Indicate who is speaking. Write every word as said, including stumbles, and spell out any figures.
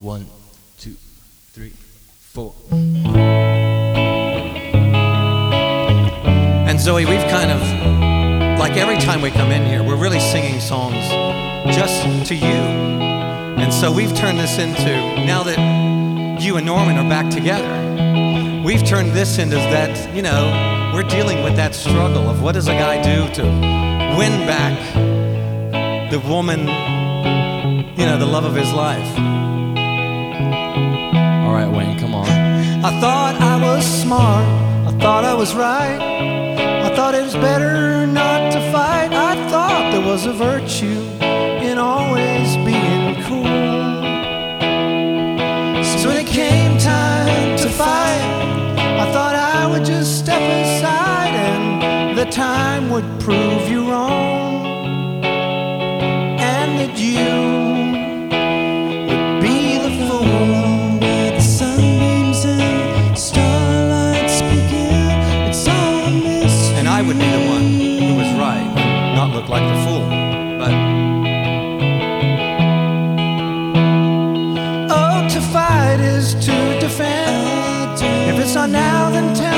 Speaker 1: One, two, three, four. And Zoe, we've kind of, like every time we come in here, we're really singing songs just to you. And so we've turned this into, now that you and Norman are back together, we've turned this into that, you know, we're dealing with that struggle of what does a guy do to win back the woman, you know, the love of his life. All right, Wayne, come on.
Speaker 2: I thought I was smart, I thought I was right, I thought it was better not to fight. I thought there was a virtue in always being cool. So when it came time to fight, I thought I would just step aside and the time would prove you wrong, and that you would be the fool.
Speaker 1: I would be the one who was right, not look like the fool. But
Speaker 2: oh, to fight is to defend. If it's not now, then tell